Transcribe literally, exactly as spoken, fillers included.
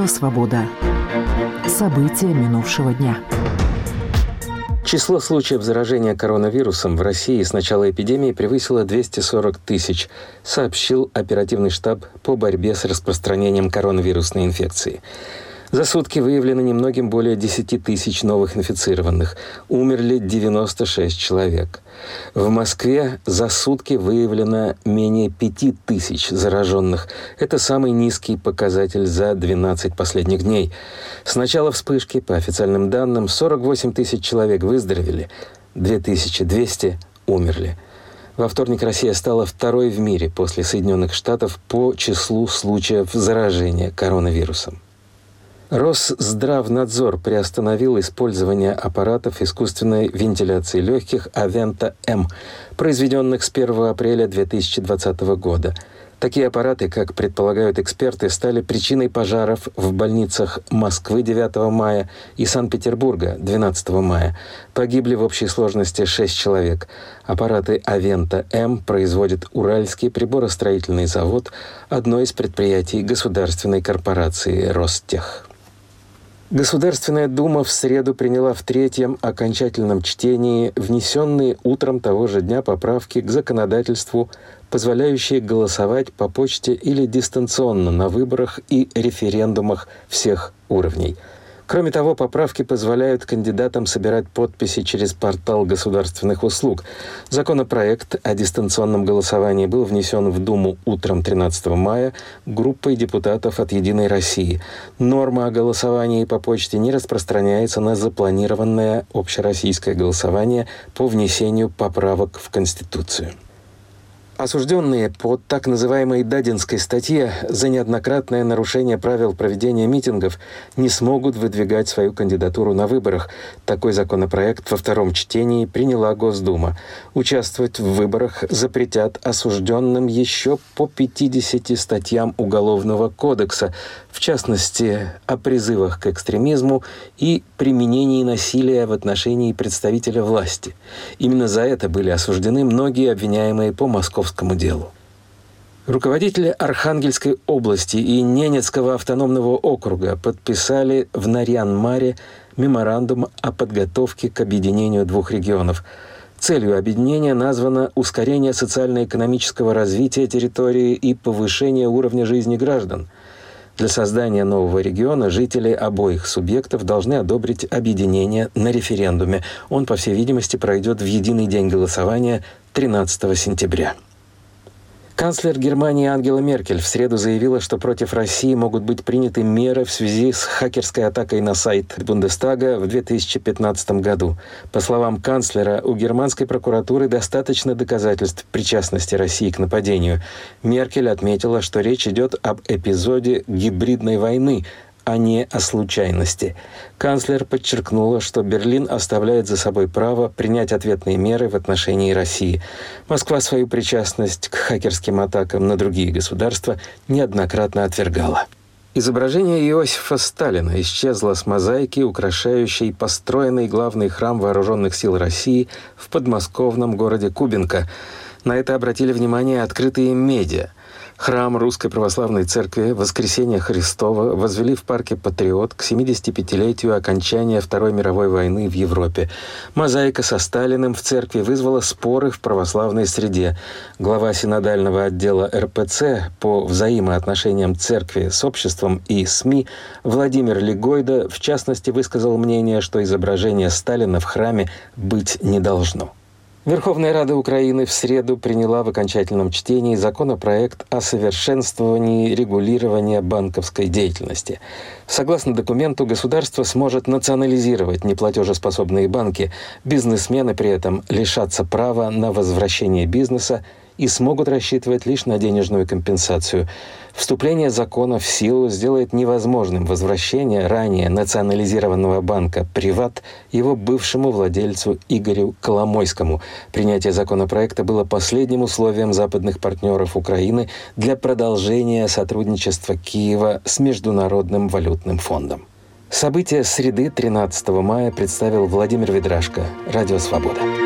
Радио «Свобода». События минувшего дня. Число случаев заражения коронавирусом в России с начала эпидемии превысило двести сорок тысяч, сообщил оперативный штаб по борьбе с распространением коронавирусной инфекции. За сутки выявлено немногим более десять тысяч новых инфицированных. Умерли девяносто шесть человек. В Москве за сутки выявлено менее пяти тысяч зараженных. Это самый низкий показатель за двенадцать последних дней. С начала вспышки, по официальным данным, сорок восемь тысяч человек выздоровели, две тысячи двести умерли. Во вторник Россия стала второй в мире после Соединенных Штатов по числу случаев заражения коронавирусом. Росздравнадзор приостановил использование аппаратов искусственной вентиляции легких Aventa-M, произведенных с первого апреля две тысячи двадцатого года. Такие аппараты, как предполагают эксперты, стали причиной пожаров в больницах Москвы девятого мая и Санкт-Петербурга двенадцатого мая. Погибли в общей сложности шесть человек. Аппараты Aventa-M производит Уральский приборостроительный завод, одно из предприятий государственной корпорации Ростех. Государственная Дума в среду приняла в третьем окончательном чтении внесенные утром того же дня поправки к законодательству, позволяющие голосовать по почте или дистанционно на выборах и референдумах всех уровней. Кроме того, поправки позволяют кандидатам собирать подписи через портал государственных услуг. Законопроект о дистанционном голосовании был внесен в Думу утром тринадцатого мая группой депутатов от «Единой России». Норма о голосовании по почте не распространяется на запланированное общероссийское голосование по внесению поправок в Конституцию. Осужденные по так называемой Дадинской статье за неоднократное нарушение правил проведения митингов не смогут выдвигать свою кандидатуру на выборах. Такой законопроект во втором чтении приняла Госдума. Участвовать в выборах запретят осужденным еще по пятидесяти статьям Уголовного кодекса, в частности, о призывах к экстремизму и применении насилия в отношении представителя власти. Именно за это были осуждены многие обвиняемые по московскому делу. Руководители Архангельской области и Ненецкого автономного округа подписали в Нарьян-Маре меморандум о подготовке к объединению двух регионов. Целью объединения названо ускорение социально-экономического развития территории и повышение уровня жизни граждан. Для создания нового региона жители обоих субъектов должны одобрить объединение на референдуме. Он, по всей видимости, пройдет в единый день голосования тринадцатого сентября. Канцлер Германии Ангела Меркель в среду заявила, что против России могут быть приняты меры в связи с хакерской атакой на сайт Бундестага в две тысячи пятнадцатом году. По словам канцлера, у германской прокуратуры достаточно доказательств причастности России к нападению. Меркель отметила, что речь идет об эпизоде гибридной войны, а не о случайности. Канцлер подчеркнула, что Берлин оставляет за собой право принять ответные меры в отношении России. Москва свою причастность к хакерским атакам на другие государства неоднократно отвергала. Изображение Иосифа Сталина исчезло с мозаики, украшающей построенный главный храм Вооруженных сил России в подмосковном городе Кубинка. На это обратили внимание открытые медиа. Храм Русской Православной Церкви Воскресения Христова возвели в парке «Патриот» к семидесятипятилетию окончания Второй мировой войны в Европе. Мозаика со Сталиным в церкви вызвала споры в православной среде. Глава синодального отдела эр пэ цэ по взаимоотношениям церкви с обществом и СМИ Владимир Легойда, в частности, высказал мнение, что изображение Сталина в храме быть не должно. Верховная Рада Украины в среду приняла в окончательном чтении законопроект о совершенствовании регулирования банковской деятельности. Согласно документу, государство сможет национализировать неплатежеспособные банки. Бизнесмены при этом лишатся права на возвращение бизнеса и смогут рассчитывать лишь на денежную компенсацию. Вступление закона в силу сделает невозможным возвращение ранее национализированного банка «Приват» его бывшему владельцу Игорю Коломойскому. Принятие законопроекта было последним условием западных партнеров Украины для продолжения сотрудничества Киева с Международным валютным фондом. События среды тринадцатого мая представил Владимир Ведрашко. Радио «Свобода».